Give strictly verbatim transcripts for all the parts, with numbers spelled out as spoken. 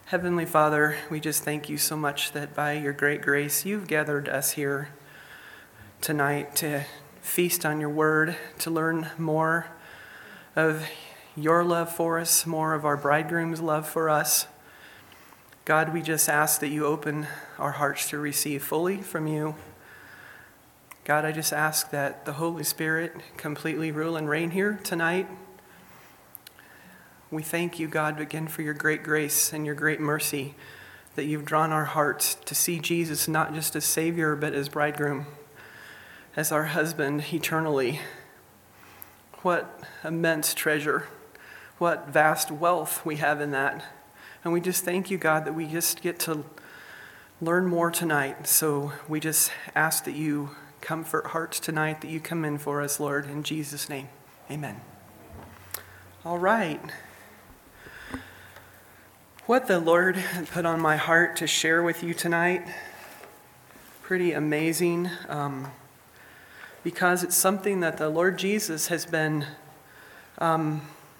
Heavenly Father, we just thank you so much that by your great grace, you've gathered us here tonight to feast on your word, to learn more of your love for us, more of our bridegroom's love for us. God, we just ask that you open our hearts to receive fully from you. God, I just ask that the Holy Spirit completely rule and reign here tonight. We thank you, God, again for your great grace and your great mercy that you've drawn our hearts to see Jesus not just as Savior, but as bridegroom, as our husband eternally. What immense treasure, what vast wealth we have in that. And we just thank you, God, that we just get to learn more tonight. So we just ask that you comfort hearts tonight, that you come in for us, Lord, in Jesus' name. Amen. All right. What the Lord put on my heart to share with you tonight, pretty amazing, um, because it's something that the Lord Jesus has been, um,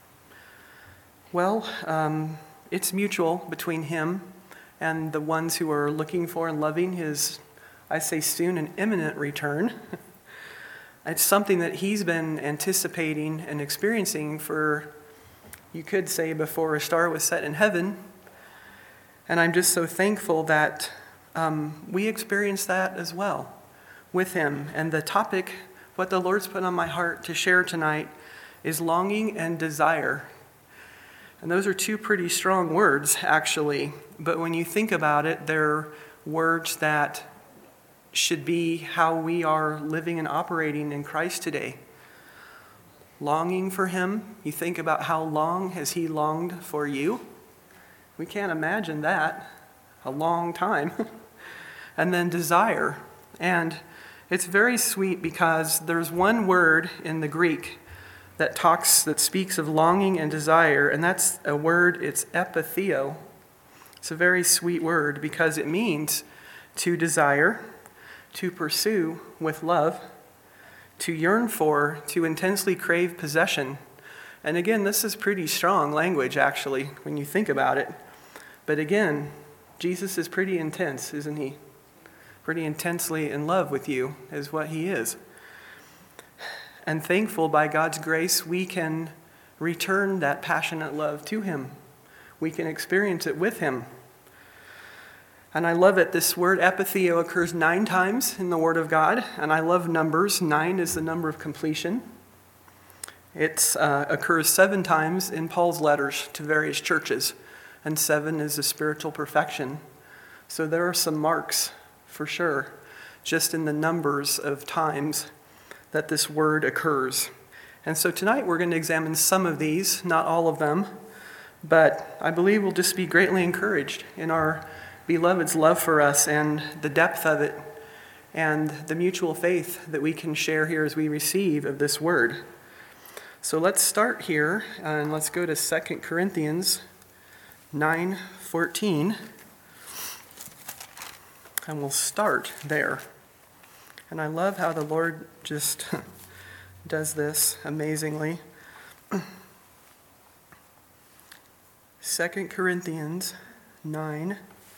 well, um, it's mutual between him and the ones who are looking for and loving his, I say soon, and imminent return. It's something that he's been anticipating and experiencing for, you could say, before a star was set in heaven. And I'm just so thankful that um, we experience that as well with him. And the topic, what the Lord's put on my heart to share tonight, is longing and desire. And those are two pretty strong words, actually. But when you think about it, they're words that should be how we are living and operating in Christ today. Longing for him. You think about how long has he longed for you? We can't imagine that. A long time. And then desire. And it's very sweet because there's one word in the Greek that talks, that speaks of longing and desire, and that's a word, it's epitheo. It's a very sweet word because it means to desire, to pursue with love, to yearn for, to intensely crave possession. And again, this is pretty strong language, actually, when you think about it. But again, Jesus is pretty intense, isn't he? Pretty intensely in love with you is what he is. And thankful by God's grace, we can return that passionate love to him. We can experience it with him. And I love it. This word epitheo occurs nine times in the Word of God. And I love numbers. Nine is the number of completion. It uh, occurs seven times in Paul's letters to various churches. And seven is a spiritual perfection. So there are some marks, for sure, just in the numbers of times that this word occurs. And so tonight we're going to examine some of these, not all of them, but I believe we'll just be greatly encouraged in our beloved's love for us and the depth of it and the mutual faith that we can share here as we receive of this word. So let's start here and let's go to Second Corinthians nine fourteen, and we'll start there. And I love how the Lord just does this amazingly. Second Corinthians nine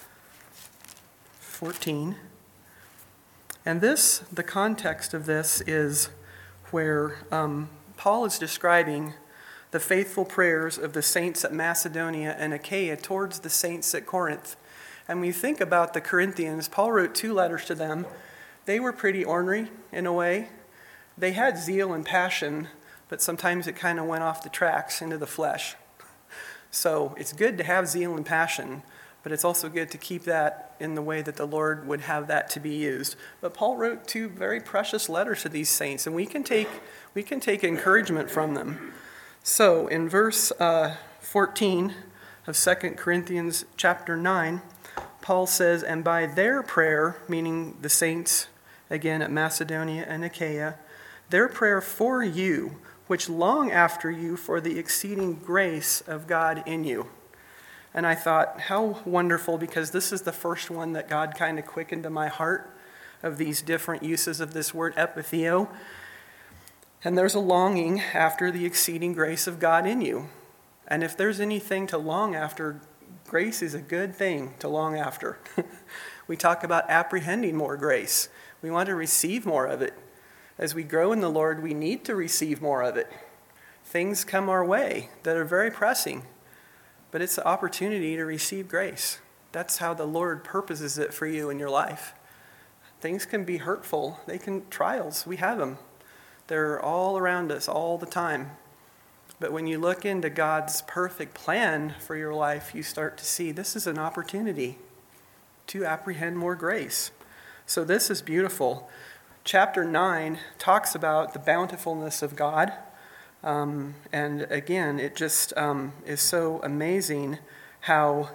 fourteen. And this, the context of this is where um, Paul is describing the faithful prayers of the saints at Macedonia and Achaia towards the saints at Corinth. And when you think about the Corinthians, Paul wrote two letters to them. They were pretty ornery in a way. They had zeal and passion, but sometimes it kind of went off the tracks into the flesh. So it's good to have zeal and passion, but it's also good to keep that in the way that the Lord would have that to be used. But Paul wrote two very precious letters to these saints, and we can take we can take encouragement from them. So in verse uh, fourteen of Second Corinthians chapter nine, Paul says, "And by their prayer," meaning the saints, again at Macedonia and Achaia, "their prayer for you, which long after you for the exceeding grace of God in you." And I thought, how wonderful, because this is the first one that God kind of quickened to my heart of these different uses of this word epitheo. And there's a longing after the exceeding grace of God in you. And if there's anything to long after Grace is a good thing to long after. We talk about apprehending more grace. We want to receive more of it. As we grow in the Lord, we need to receive more of it. Things come our way that are very pressing, but it's an opportunity to receive grace. That's how the Lord purposes it for you in your life. Things can be hurtful. They can, trials, we have them. They're all around us all the time. But when you look into God's perfect plan for your life, you start to see this is an opportunity to apprehend more grace. So this is beautiful. Chapter nine talks about the bountifulness of God. Um, and again, it just um, is so amazing how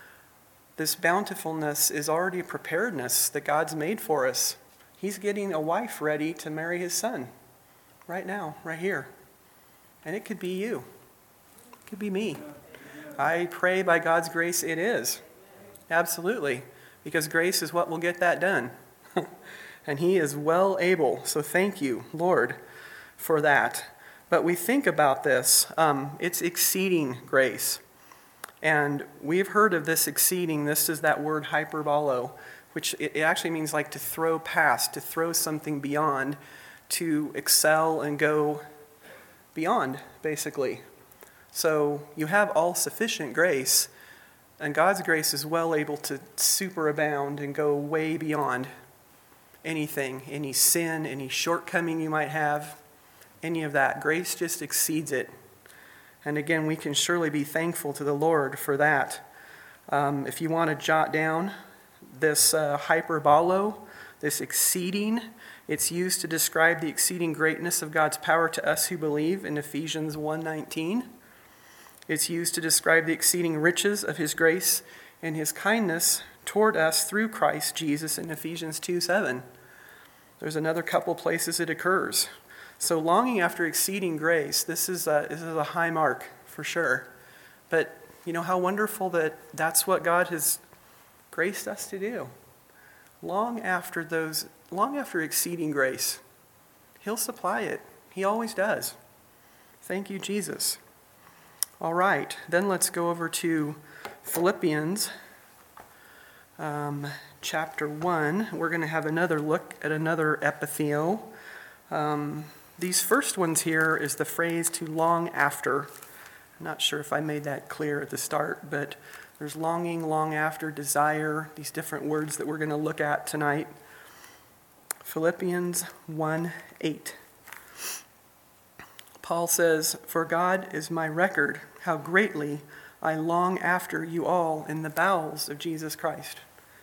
this bountifulness is already a preparedness that God's made for us. He's getting a wife ready to marry his son right now, right here. And it could be you. It could be me. I pray by God's grace it is. Absolutely. Because grace is what will get that done. And he is well able. So thank you, Lord, for that. But we think about this. Um, it's exceeding grace. And we've heard of this exceeding. This is that word hyperbolo, which it, it actually means like to throw past, to throw something beyond, to excel and go beyond, basically. So you have all sufficient grace, and God's grace is well able to superabound and go way beyond anything, any sin, any shortcoming you might have, any of that. Grace just exceeds it. And again, we can surely be thankful to the Lord for that. Um, if you want to jot down this uh, hyperbolo, this exceeding, it's used to describe the exceeding greatness of God's power to us who believe in Ephesians one nineteen. It's used to describe the exceeding riches of his grace and his kindness toward us through Christ Jesus in Ephesians two seven. There's another couple places it occurs. So longing after exceeding grace, this is a, this is a high mark for sure. But you know how wonderful that that's what God has graced us to do. Long after those, long after exceeding grace, he'll supply it. He always does. Thank you, Jesus. All right, then let's go over to Philippians um, chapter one. We're going to have another look at another epitheo. Um, these first ones here is the phrase to long after. I'm not sure if I made that clear at the start, but there's longing, long after, desire, these different words that we're going to look at tonight. Philippians one eight. Paul says, "For God is my record, how greatly I long after you all in the bowels of Jesus Christ."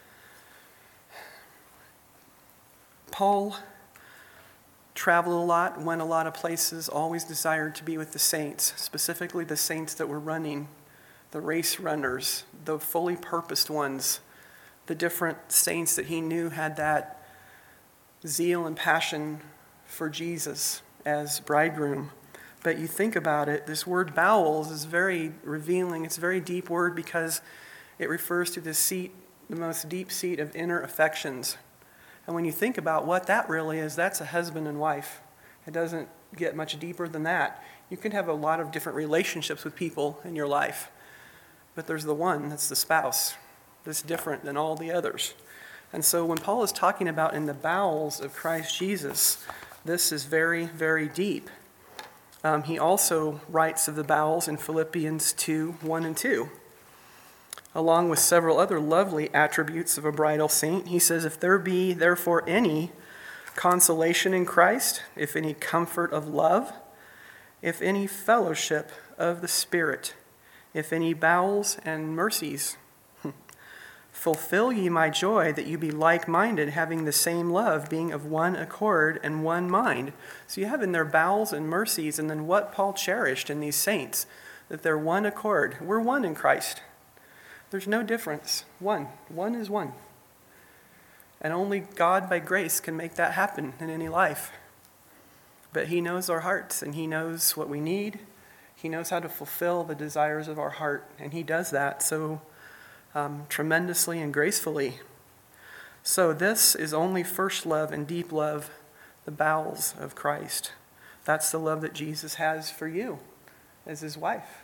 Paul traveled a lot, went a lot of places, always desired to be with the saints, specifically the saints that were running, the race runners, the fully purposed ones, the different saints that he knew had that zeal and passion for Jesus as bridegroom. But you think about it, this word bowels is very revealing. It's a very deep word because it refers to the seat, the most deep seat of inner affections. And when you think about what that really is, that's a husband and wife. It doesn't get much deeper than that. You can have a lot of different relationships with people in your life, but there's the one that's the spouse that's different than all the others. And so when Paul is talking about in the bowels of Christ Jesus, this is very, very deep. Um, he also writes of the bowels in Philippians two one and two. Along with several other lovely attributes of a bridal saint, he says, "If there be therefore any consolation in Christ, if any comfort of love, if any fellowship of the Spirit, if any bowels and mercies, fulfill ye my joy, that you be like-minded, having the same love, being of one accord and one mind." So you have in there bowels and mercies, and then what Paul cherished in these saints, that they're one accord. We're one in Christ. There's no difference. One. One is one. And only God by grace can make that happen in any life. But he knows our hearts, and he knows what we need. He knows how to fulfill the desires of our heart, and he does that so um, tremendously and gracefully. So this is only first love and deep love, the bowels of Christ. That's the love that Jesus has for you as his wife,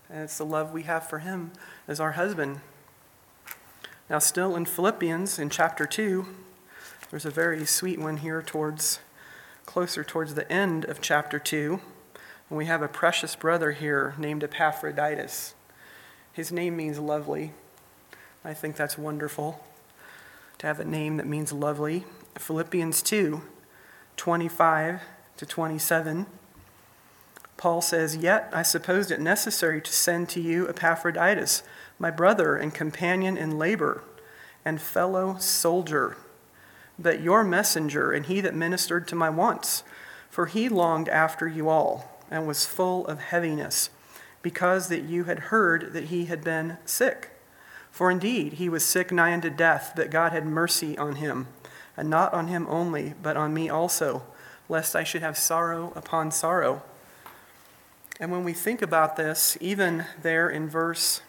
and it's the love we have for him as our husband. Now, still in Philippians, in chapter two, there's a very sweet one here towards, closer towards the end of chapter two. And we have a precious brother here named Epaphroditus. His name means lovely. I think that's wonderful to have a name that means lovely. Philippians two, twenty-five to twenty-seven. Paul says, "Yet I supposed it necessary to send to you Epaphroditus, my brother and companion in labor and fellow soldier, but your messenger and he that ministered to my wants. For he longed after you all and was full of heaviness, because that you had heard that he had been sick. For indeed he was sick nigh unto death, but God had mercy on him, and not on him only, but on me also, lest I should have sorrow upon sorrow." And when we think about this, even there in verse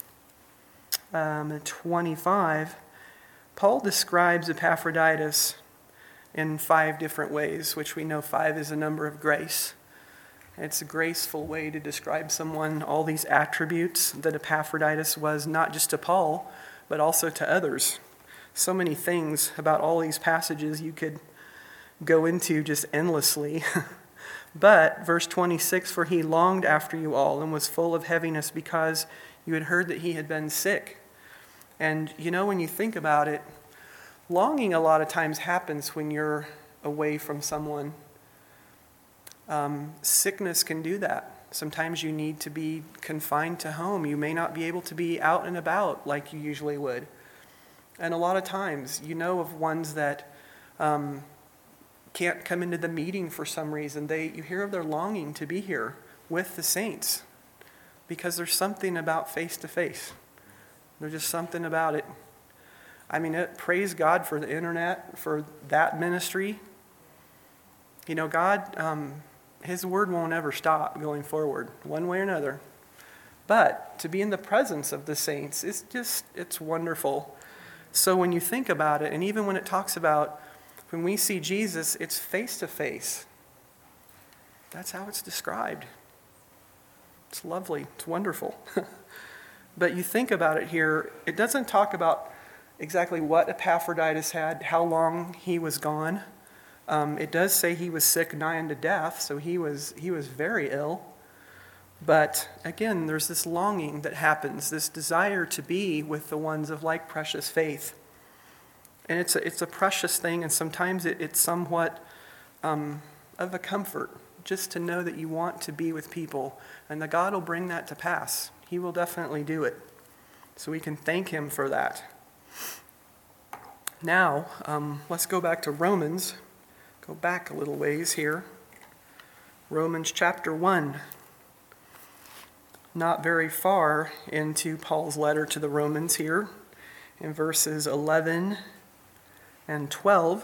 um, twenty-five, Paul describes Epaphroditus in five different ways, which we know five is a number of grace. It's a graceful way to describe someone, all these attributes that Epaphroditus was, not just to Paul, but also to others. So many things about all these passages you could go into just endlessly. But, verse twenty-six, "For he longed after you all and was full of heaviness because you had heard that he had been sick." And, you know, when you think about it, longing a lot of times happens when you're away from someone. Um, sickness can do that. Sometimes you need to be confined to home. You may not be able to be out and about like you usually would. And a lot of times, you know of ones that um, can't come into the meeting for some reason. They, you hear of their longing to be here with the saints because there's something about face-to-face. There's just something about it. I mean, it, praise God for the internet, for that ministry. You know, God, um, his word won't ever stop going forward, one way or another. But to be in the presence of the saints, it's just, it's wonderful. So when you think about it, and even when it talks about when we see Jesus, it's face-to-face. That's how it's described. It's lovely. It's wonderful. But you think about it here, it doesn't talk about exactly what Epaphroditus had, how long he was gone. Um, it does say he was sick nigh unto death, so he was he was very ill. But again, there's this longing that happens, this desire to be with the ones of like precious faith. And it's a, it's a precious thing, and sometimes it, it's somewhat um, of a comfort just to know that you want to be with people, and that God will bring that to pass. He will definitely do it. So we can thank him for that. Now, um, let's go back to Romans. Go back a little ways here. Romans chapter one. Not very far into Paul's letter to the Romans here, in verses eleven and twelve,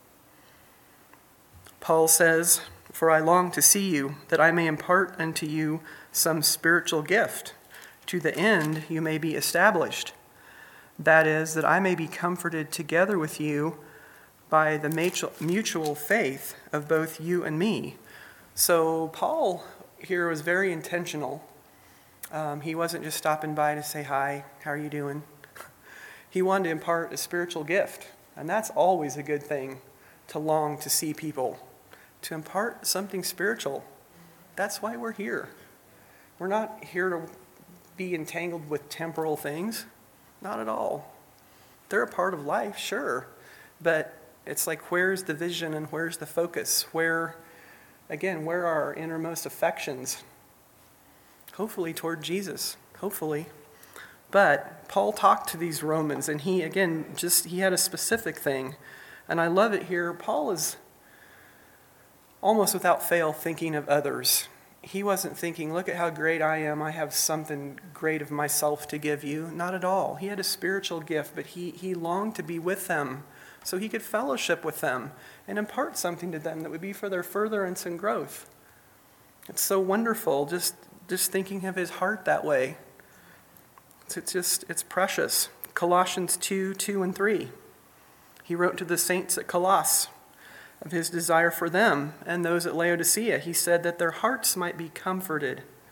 Paul says, "For I long to see you, that I may impart unto you some spiritual gift, to the end you may be established. That is, that I may be comforted together with you by the mutual faith of both you and me." So Paul here was very intentional. Um, he wasn't just stopping by to say, "Hi, how are you doing?" He wanted to impart a spiritual gift. And that's always a good thing, to long to see people, to impart something spiritual. That's why we're here. We're not here to be entangled with temporal things. Not at all. They're a part of life, sure. But it's like, where's the vision and where's the focus? Where, again, where are our innermost affections? Hopefully toward Jesus. Hopefully. But Paul talked to these Romans, and he, again, just, he had a specific thing. And I love it here. Paul is almost without fail thinking of others. He wasn't thinking, look at how great I am. I have something great of myself to give you. Not at all. He had a spiritual gift, but he, he longed to be with them so he could fellowship with them and impart something to them that would be for their furtherance and growth. It's so wonderful just, just thinking of his heart that way. It's just, it's precious. Colossians two, two and three. He wrote to the saints at Colossus of his desire for them and those at Laodicea. He said that their hearts might be comforted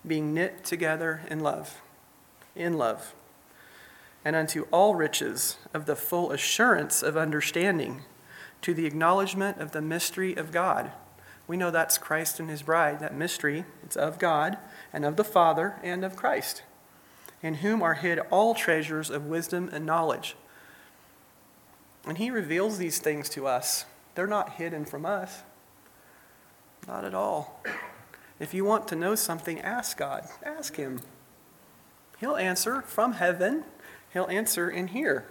being knit together in love, in love, and unto all riches of the full assurance of understanding, to the acknowledgement of the mystery of God. We know that's Christ and his bride. That mystery, it's of God and of the Father and of Christ, in whom are hid all treasures of wisdom and knowledge. And he reveals these things to us. They're not hidden from us. Not at all. If you want to know something, ask God. Ask him. He'll answer from heaven. He'll answer in here.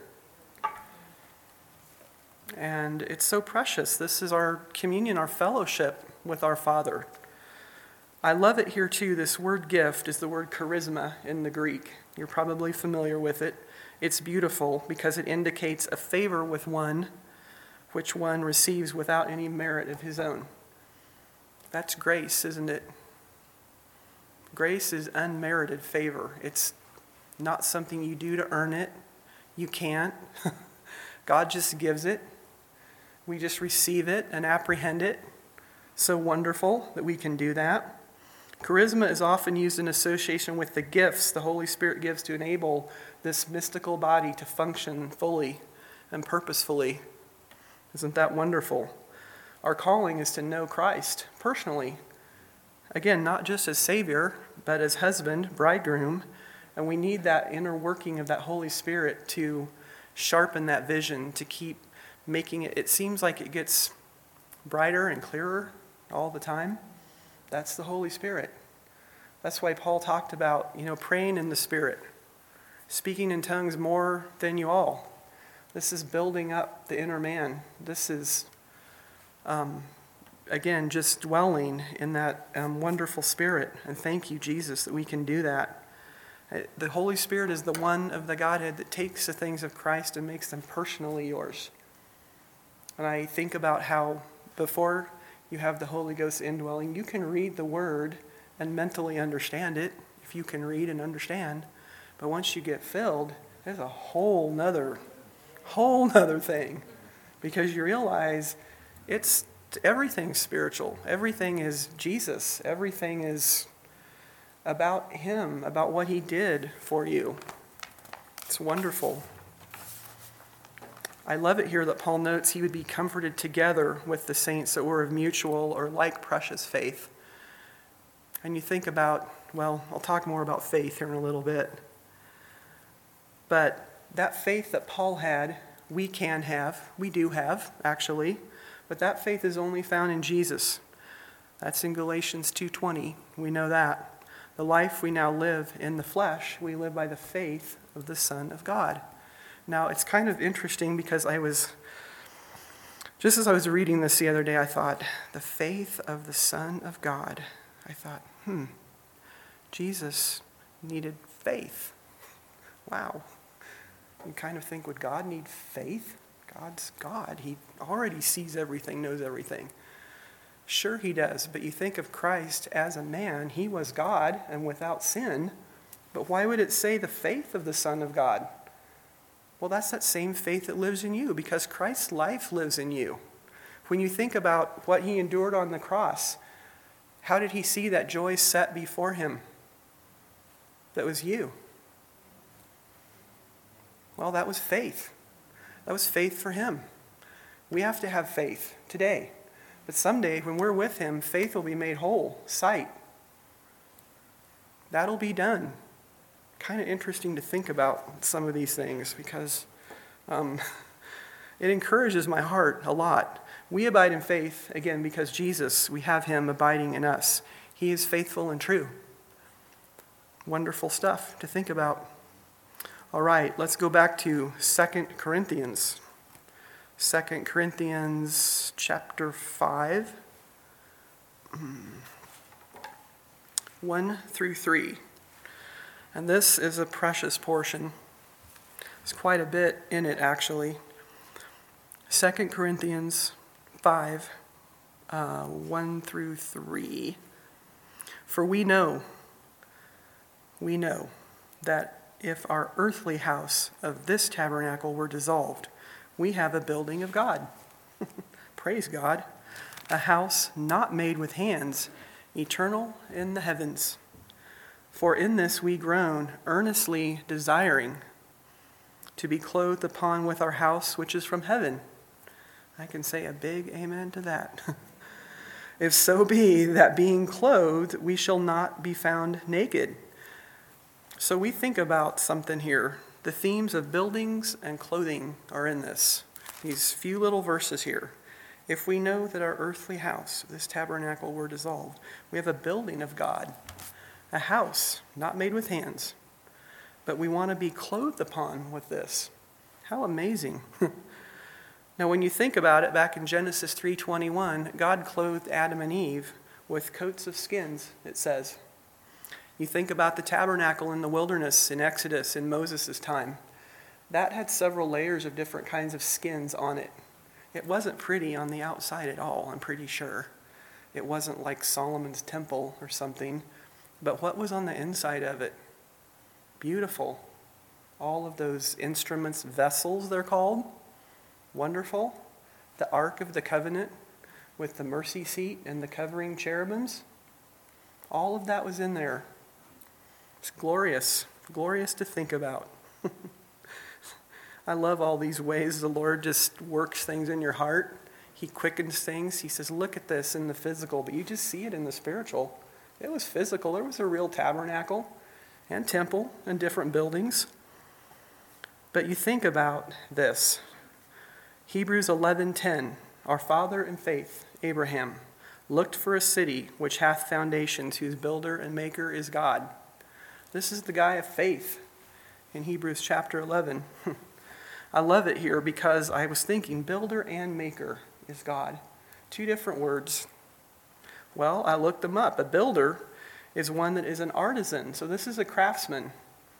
And it's so precious. This is our communion, our fellowship with our Father. I love it here too. This word gift is the word charisma in the Greek. You're probably familiar with it. It's beautiful because it indicates a favor with one, which one receives without any merit of his own. That's grace, isn't it? Grace is unmerited favor. It's not something you do to earn it. You can't. God just gives it. We just receive it and apprehend it. So wonderful that we can do that. Charisma is often used in association with the gifts the Holy Spirit gives to enable this mystical body to function fully and purposefully. Isn't that wonderful? Our calling is to know Christ personally. Again, not just as Savior, but as husband, bridegroom. And we need that inner working of that Holy Spirit to sharpen that vision, to keep making it. It seems like it gets brighter and clearer all the time. That's the Holy Spirit. That's why Paul talked about, you know, praying in the Spirit, speaking in tongues more than you all. This is building up the inner man. This is, um, again, just dwelling in that um, wonderful Spirit. And thank you, Jesus, that we can do that. The Holy Spirit is the one of the Godhead that takes the things of Christ and makes them personally yours. And I think about how before you have the Holy Ghost indwelling, you can read the Word and mentally understand it, if you can read and understand. But once you get filled, there's a whole nother, whole nother thing. Because you realize it's everything's spiritual. Everything is Jesus. Everything is about him, about what he did for you. It's wonderful. I love it here that Paul notes he would be comforted together with the saints that were of mutual or like precious faith. And you think about, well, I'll talk more about faith here in a little bit. But that faith that Paul had, we can have. We do have, actually. But that faith is only found in Jesus. That's in Galatians two twenty. We know that. The life we now live in the flesh, we live by the faith of the Son of God. Now, it's kind of interesting because I was, just as I was reading this the other day, I thought, the faith of the Son of God. I thought, hmm, Jesus needed faith. Wow. You kind of think, would God need faith? God's God. He already sees everything, knows everything. Sure he does, but you think of Christ as a man. He was God and without sin. But why would it say the faith of the Son of God? Well, that's that same faith that lives in you because Christ's life lives in you. When you think about what he endured on the cross, how did he see that joy set before him? That was you. Well, that was faith. That was faith for him. We have to have faith today. But someday, when we're with him, faith will be made whole, sight. That'll be done. Kind of interesting to think about some of these things because um, it encourages my heart a lot. We abide in faith, again, because Jesus, we have him abiding in us. He is faithful and true. Wonderful stuff to think about. All right, let's go back to Second Corinthians. Second Corinthians chapter five, one through three. And this is a precious portion. There's quite a bit in it, actually. Second Corinthians five, uh, one through three. For we know, we know that if our earthly house of this tabernacle were dissolved, we have a building of God. Praise God. A house not made with hands, eternal in the heavens. For in this we groan, earnestly desiring to be clothed upon with our house which is from heaven. I can say a big amen to that. If so be that being clothed, we shall not be found naked. So we think about something here. The themes of buildings and clothing are in this. These few little verses here. If we know that our earthly house, this tabernacle, were dissolved, we have a building of God, a house not made with hands, but we want to be clothed upon with this. How amazing. Now, when you think about it, back in Genesis three twenty-one, God clothed Adam and Eve with coats of skins, it says. You think about the tabernacle in the wilderness in Exodus in Moses' time. That had several layers of different kinds of skins on it. It wasn't pretty on the outside at all, I'm pretty sure. It wasn't like Solomon's temple or something. But what was on the inside of it? Beautiful. All of those instruments, vessels they're called. Wonderful. The Ark of the Covenant with the mercy seat and the covering cherubims. All of that was in there. It's glorious. Glorious to think about. I love all these ways the Lord just works things in your heart. He quickens things. He says, look at this in the physical, but you just see it in the spiritual. It was physical. There was a real tabernacle and temple and different buildings. But you think about this. Hebrews eleven ten, our father in faith, Abraham, looked for a city which hath foundations, whose builder and maker is God. This is the guy of faith in Hebrews chapter eleven. I love it here because I was thinking builder and maker is God. Two different words. Well, I looked them up. A builder is one that is an artisan. So this is a craftsman.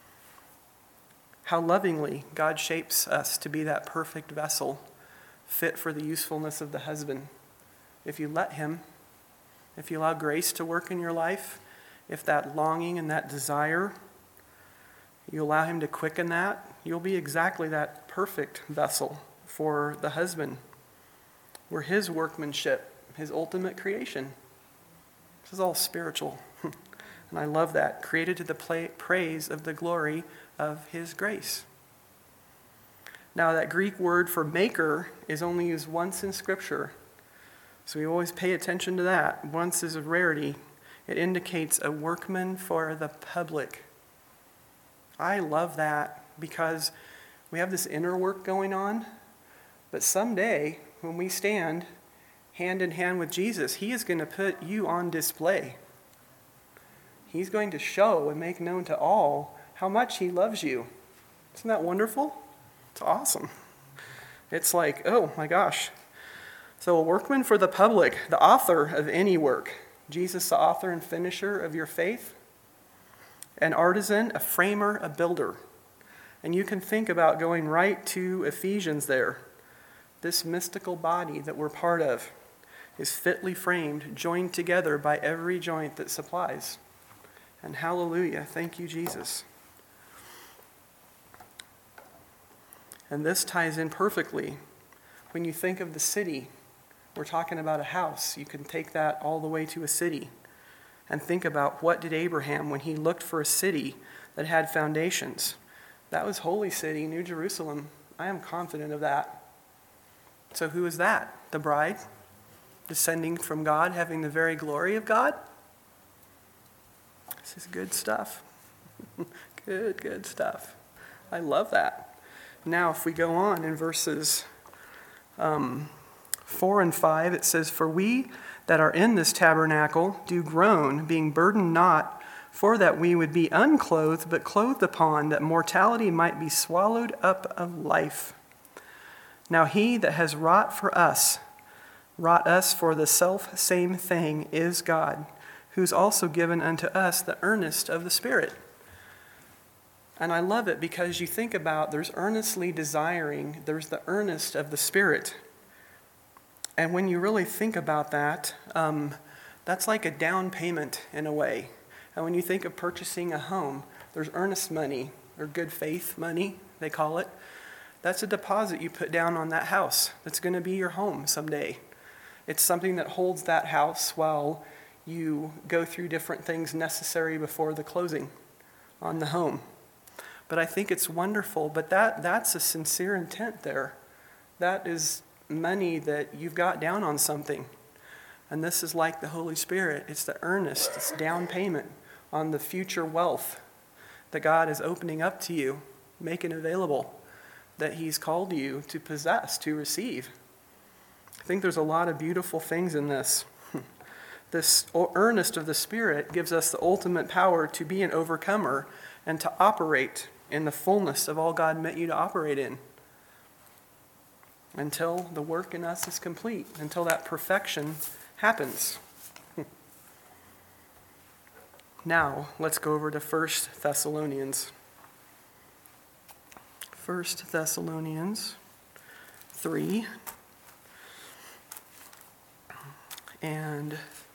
How lovingly God shapes us to be that perfect vessel, fit for the usefulness of the husband. If you let him, if you allow grace to work in your life, if that longing and that desire, you allow him to quicken that, you'll be exactly that perfect vessel for the husband. We're his workmanship, his ultimate creation. This is all spiritual. And I love that. Created to the play, praise of the glory of his grace. Now, that Greek word for maker is only used once in Scripture. So we always pay attention to that. Once is a rarity. It indicates a workman for the public. I love that because we have this inner work going on. But someday, when we stand hand in hand with Jesus, he is going to put you on display. He's going to show and make known to all how much he loves you. Isn't that wonderful? It's awesome. It's like, oh my gosh. So a workman for the public, the author of any work. Jesus, the author and finisher of your faith. An artisan, a framer, a builder. And you can think about going right to Ephesians there. This mystical body that we're part of is fitly framed, joined together by every joint that supplies. And hallelujah, thank you, Jesus. And this ties in perfectly. When you think of the city, we're talking about a house. You can take that all the way to a city. And think about, what did Abraham, when he looked for a city that had foundations? That was Holy City, New Jerusalem. I am confident of that. So who is that? The bride? Descending from God, having the very glory of God? This is good stuff. Good, good stuff. I love that. Now, if we go on in verses um, four and five, it says, for we that are in this tabernacle do groan, being burdened not, for that we would be unclothed, but clothed upon, that mortality might be swallowed up of life. Now he that has wrought for us, wrought us for the self same thing, is God, who's also given unto us the earnest of the Spirit. And I love it because you think about, there's earnestly desiring, there's the earnest of the Spirit. And when you really think about that, um, that's like a down payment in a way. And when you think of purchasing a home, there's earnest money, or good faith money, they call it. That's a deposit you put down on that house that's going to be your home someday. It's something that holds that house while you go through different things necessary before the closing on the home. But I think it's wonderful, but that that's a sincere intent there. That is money that you've got down on something. And this is like the Holy Spirit. It's the earnest, it's down payment on the future wealth that God is opening up to you, making available, that he's called you to possess, to receive. I think there's a lot of beautiful things in this. This earnest of the Spirit gives us the ultimate power to be an overcomer and to operate in the fullness of all God meant you to operate in until the work in us is complete, until that perfection happens. Now, let's go over to First Thessalonians. First Thessalonians three. And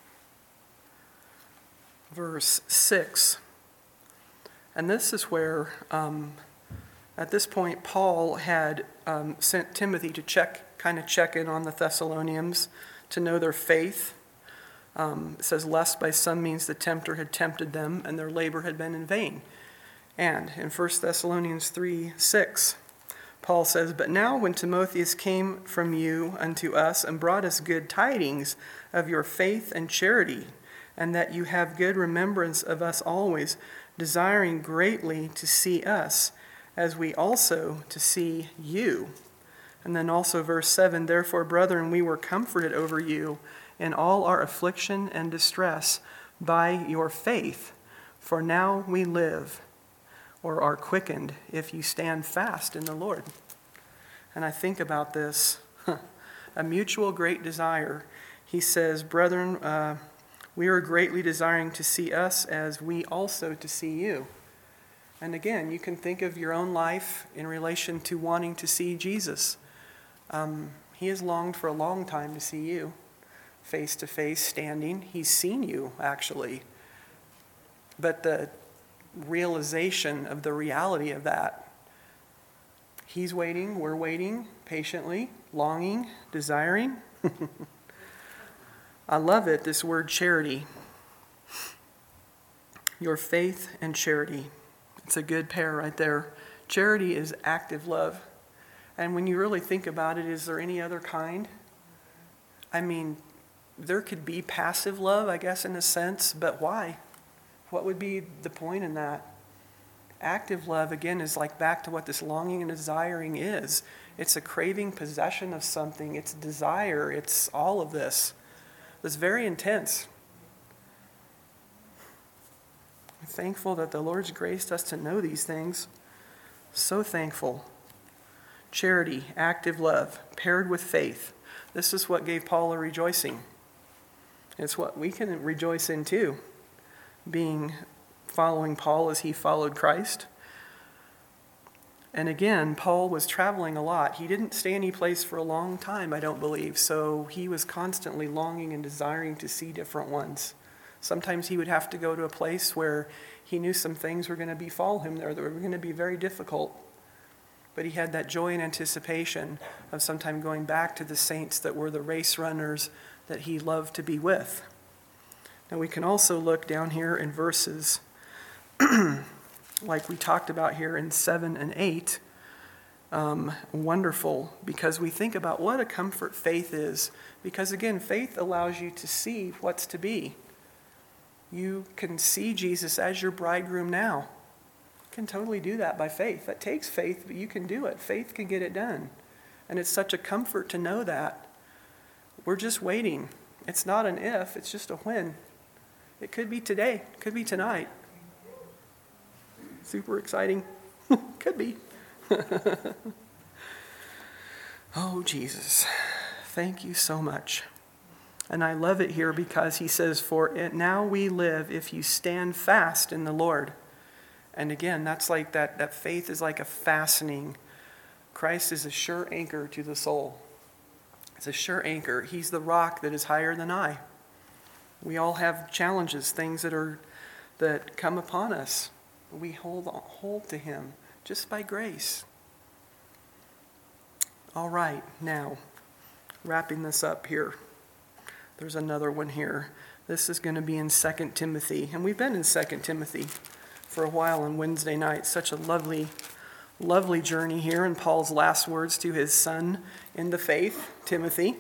verse six. And this is where, um, at this point, Paul had um, sent Timothy to check, kind of check in on the Thessalonians, to know their faith. Um, it says, lest by some means the tempter had tempted them, and their labor had been in vain. And in First Thessalonians three six, Paul says, but now when Timotheus came from you unto us and brought us good tidings of your faith and charity, and that you have good remembrance of us always, desiring greatly to see us, as we also to see you. And then also verse seven, therefore, brethren, we were comforted over you in all our affliction and distress by your faith. For now we live, or are quickened, if you stand fast in the Lord. And I think about this, a mutual great desire. He says, brethren, uh, we are greatly desiring to see us as we also to see you. And again, you can think of your own life in relation to wanting to see Jesus. Um, he has longed for a long time to see you, face to face, standing. He's seen you, actually. But the realization of the reality of that, he's waiting, we're waiting patiently, longing, desiring. I love it, this word charity. Your faith and charity. It's a good pair right there. Charity is active love. And when you really think about it, is there any other kind? I mean, there could be passive love, I guess, in a sense, but why? What would be the point in that? Active love, again, is like back to what this longing and desiring is. It's a craving possession of something. It's desire. It's all of this. It's very intense. I'm thankful that the Lord's graced us to know these things. So thankful. Charity, active love, paired with faith. This is what gave Paul a rejoicing. It's what we can rejoice in too, being following Paul as he followed Christ. And again, Paul was traveling a lot. He didn't stay any place for a long time, I don't believe. So he was constantly longing and desiring to see different ones. Sometimes he would have to go to a place where he knew some things were going to befall him there that were going to be very difficult. But he had that joy and anticipation of sometime going back to the saints that were the race runners that he loved to be with. Now we can also look down here in verses like we talked about here in seven and eight. Um, wonderful, because we think about what a comfort faith is. Because again, faith allows you to see what's to be. You can see Jesus as your bridegroom now. You can totally do that by faith. That takes faith, but you can do it. Faith can get it done. And it's such a comfort to know that. We're just waiting. It's not an if, it's just a when. It could be today, it could be tonight. Super exciting. Could be. Oh, Jesus. Thank you so much. And I love it here because he says, for it now we live if you stand fast in the Lord. And again, that's like that, that faith is like a fastening. Christ is a sure anchor to the soul. It's a sure anchor. He's the rock that is higher than I. We all have challenges, things that are that come upon us. We hold on, hold to him just by grace. All right, now, wrapping this up here. There's another one here. This is going to be in Second Timothy, and we've been in Second Timothy for a while on Wednesday night. Such a lovely, lovely journey here in Paul's last words to his son in the faith, Timothy.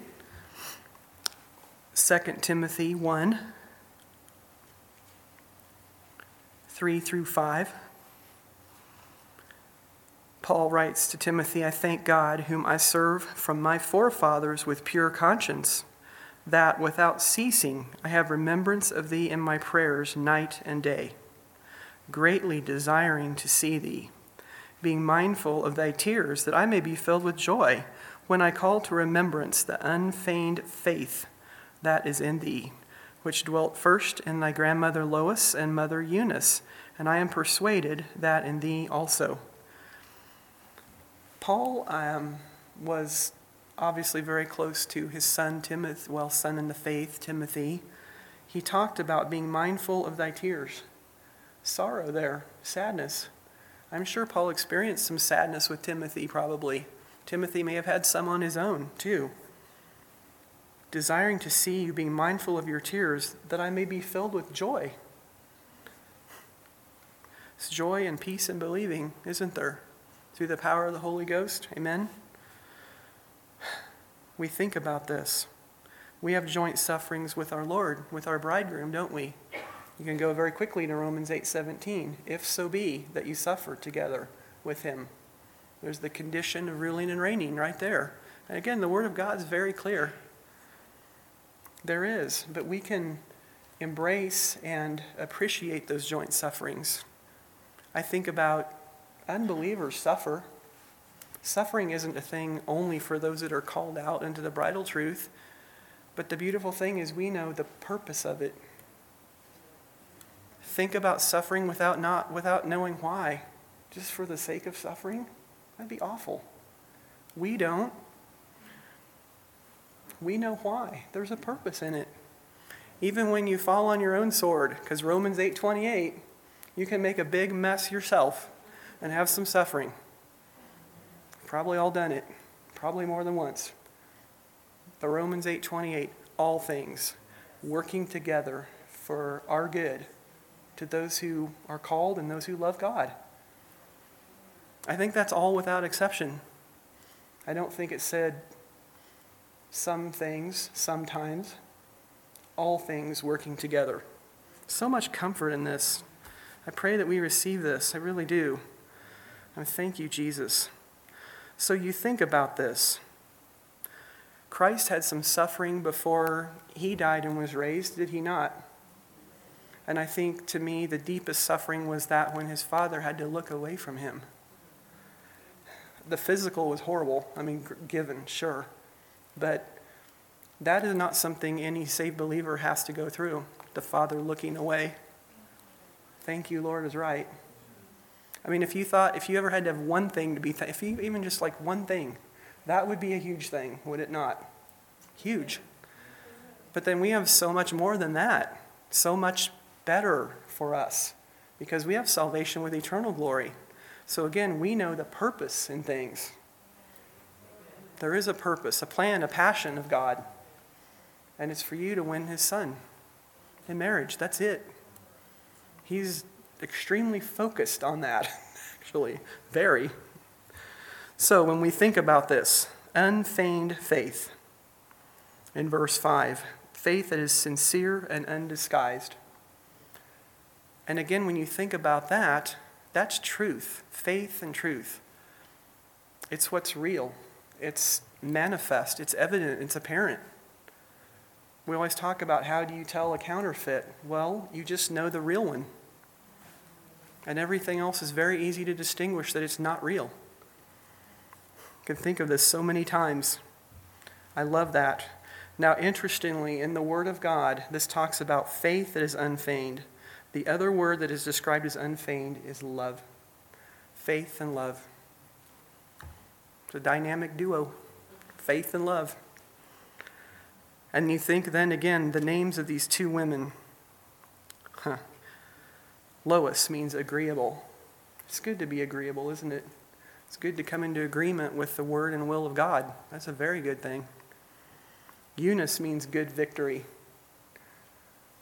Second Timothy one, three through five. Paul writes to Timothy, I thank God, whom I serve from my forefathers with pure conscience, that without ceasing I have remembrance of thee in my prayers night and day, greatly desiring to see thee, being mindful of thy tears, that I may be filled with joy when I call to remembrance the unfeigned faith that is in thee, which dwelt first in thy grandmother Lois and mother Eunice, and I am persuaded that in thee also. Paul um, was obviously very close to his son Timothy, well, son in the faith, Timothy. He talked about being mindful of thy tears. Sorrow there, sadness. I'm sure Paul experienced some sadness with Timothy, probably. Timothy may have had some on his own, too. Desiring to see you, being mindful of your tears, that I may be filled with joy. It's joy and peace in believing, isn't there? Through the power of the Holy Ghost. Amen? We think about this. We have joint sufferings with our Lord, with our bridegroom, don't we? You can go very quickly to Romans eight seventeen. If so be that you suffer together with him. There's the condition of ruling and reigning right there. And again, the Word of God is very clear. There is, but we can embrace and appreciate those joint sufferings. I think about unbelievers suffer. Suffering isn't a thing only for those that are called out into the bridal truth, but the beautiful thing is we know the purpose of it. Think about suffering without not without knowing why, just for the sake of suffering. That'd be awful. We don't. We know why. There's a purpose in it. Even when you fall on your own sword, because Romans eight twenty-eight, you can make a big mess yourself and have some suffering. Probably all done it. Probably more than once. But Romans eight twenty-eight, all things working together for our good to those who are called and those who love God. I think that's all without exception. I don't think it said some things, sometimes, all things working together. So much comfort in this. I pray that we receive this. I really do. I thank you, Jesus. So you think about this. Christ had some suffering before he died and was raised, did he not? And I think, to me, the deepest suffering was that when his Father had to look away from him. The physical was horrible. I mean, given, sure. But that is not something any saved believer has to go through. The Father looking away. Thank you, Lord, is right. I mean, if you thought, if you ever had to have one thing to be, th- if you even just like one thing, that would be a huge thing, would it not? Huge. But then we have so much more than that. So much better for us. Because we have salvation with eternal glory. So again, we know the purpose in things. There is a purpose, a plan, a passion of God. And it's for you to win his son in marriage. That's it. He's extremely focused on that, actually. Very. So when we think about this, unfeigned faith, in verse five, faith that is sincere and undisguised. And again, when you think about that, that's truth, faith and truth. It's what's real. It's manifest. It's evident. It's apparent. We always talk about how do you tell a counterfeit? Well, you just know the real one. And everything else is very easy to distinguish that it's not real. You can think of this so many times. I love that. Now, interestingly, in the Word of God, this talks about faith that is unfeigned. The other word that is described as unfeigned is love. Faith and love. It's a dynamic duo. Faith and love. And you think then again, the names of these two women. Huh. Lois means agreeable. It's good to be agreeable, isn't it? It's good to come into agreement with the word and will of God. That's a very good thing. Eunice means good victory.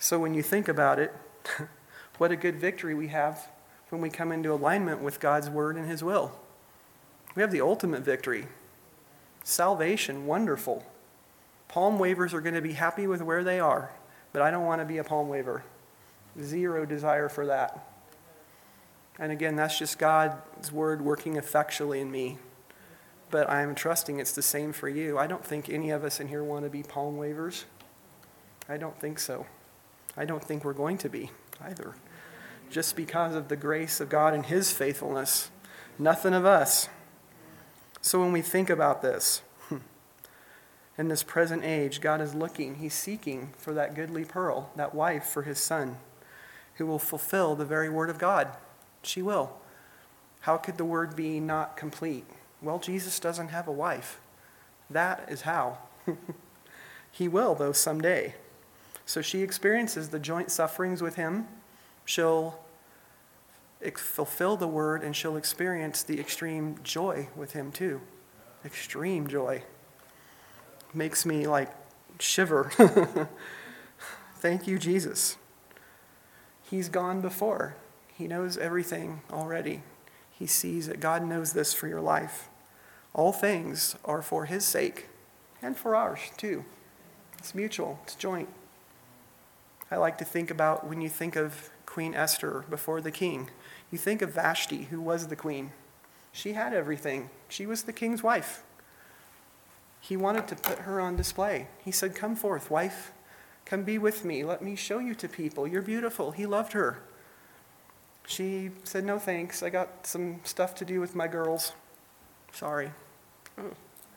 So when you think about it, what a good victory we have when we come into alignment with God's word and his will. We have the ultimate victory. Salvation, wonderful. Palm wavers are going to be happy with where they are, but I don't want to be a palm waver. Zero desire for that. And again, that's just God's word working effectually in me. But I'm trusting it's the same for you. I don't think any of us in here want to be palm wavers. I don't think so. I don't think we're going to be either. Just because of the grace of God and his faithfulness. Nothing of us. So when we think about this, in this present age, God is looking, he's seeking for that goodly pearl, that wife for his son, who will fulfill the very word of God. She will. How could the word be not complete? Well, Jesus doesn't have a wife. That is how. He will, though, someday. So she experiences the joint sufferings with him. She'll fulfill the word, and she'll experience the extreme joy with him, too. Extreme joy. Makes me, like, shiver. Thank you, Jesus. He's gone before. He knows everything already. He sees that God knows this for your life. All things are for his sake and for ours too. It's mutual. It's joint. I like to think about when you think of Queen Esther before the king. You think of Vashti, who was the queen. She had everything. She was the king's wife. He wanted to put her on display. He said, "Come forth, wife. Come be with me. Let me show you to people. You're beautiful." He loved her. She said, "No thanks. I got some stuff to do with my girls. Sorry." Oh.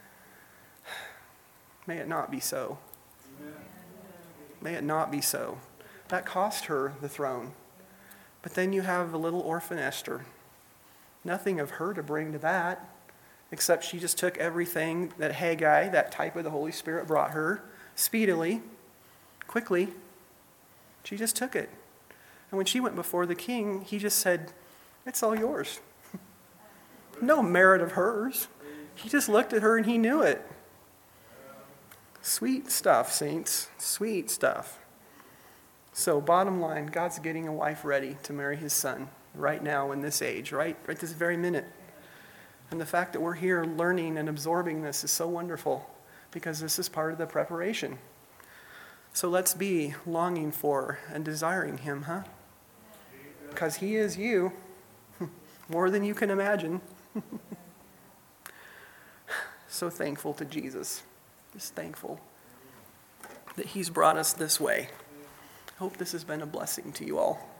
May it not be so. Amen. May it not be so. That cost her the throne. But then you have a little orphan Esther. Nothing of her to bring to that, except she just took everything that Haggai, that type of the Holy Spirit, brought her speedily, quickly. She just took it. And when she went before the king, he just said, "It's all yours." No merit of hers. He just looked at her and he knew it. Sweet stuff, saints. Sweet stuff. So bottom line, God's getting a wife ready to marry his son right now in this age, right? Right this very minute. And the fact that we're here learning and absorbing this is so wonderful because this is part of the preparation. So let's be longing for and desiring him, huh? Because he is you, more than you can imagine. So thankful to Jesus. Just thankful that he's brought us this way. I hope this has been a blessing to you all.